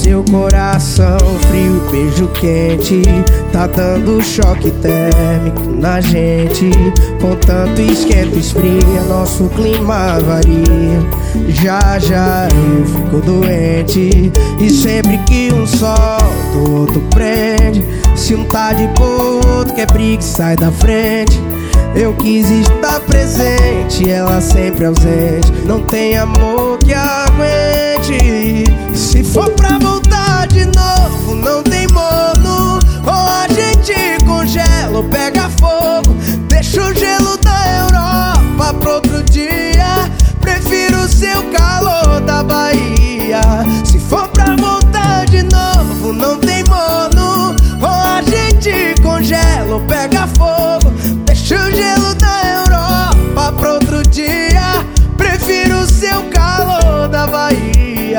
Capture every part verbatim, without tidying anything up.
seu coração frio, beijo quente, tá dando choque térmico na gente. Com tanto esquenta, esfria, nosso clima varia. Já já eu fico doente, e sempre que um solta, o outro prende. Se um tá de boa, outro quer briga e sai da frente. Eu quis estar presente, ela sempre ausente. Não tem amor que aguente. Se for pra voltar de novo, não tem mono. Ou a gente congela ou pega fogo. Deixa o gelo da Europa pro outro dia. Prefiro o seu calor da Bahia. Se for pra voltar de novo, não tem mono. Ou a gente congela ou pega fogo. Deixa o gelo da Europa pro outro dia. Prefiro o seu calor da Bahia.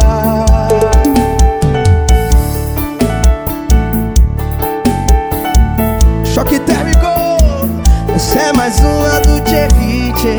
Choque térmico, essa é mais uma do Tchevite.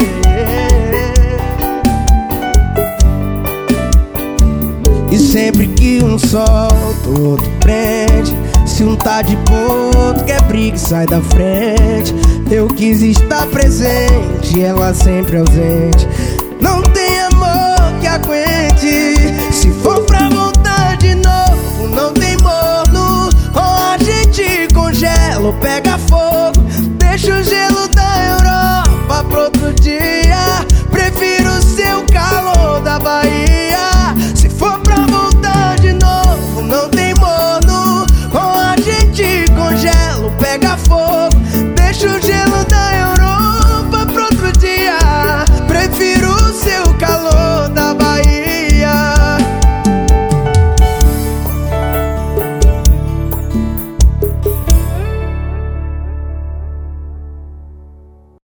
E sempre que um solta, o outro prende. Se um tá de boa, outro quer briga e sai da frente. Eu quis estar presente, ela sempre ausente. Não tem amor que aguente. Se for pra voltar de novo, não tem morno. Ou a gente congela ou pega fogo. Deixa o gelo da Europa pro outro dia. Prefiro o seu calor da Bahia. Se for pra voltar de novo, não tem morno. Ou a gente congela ou pega fogo.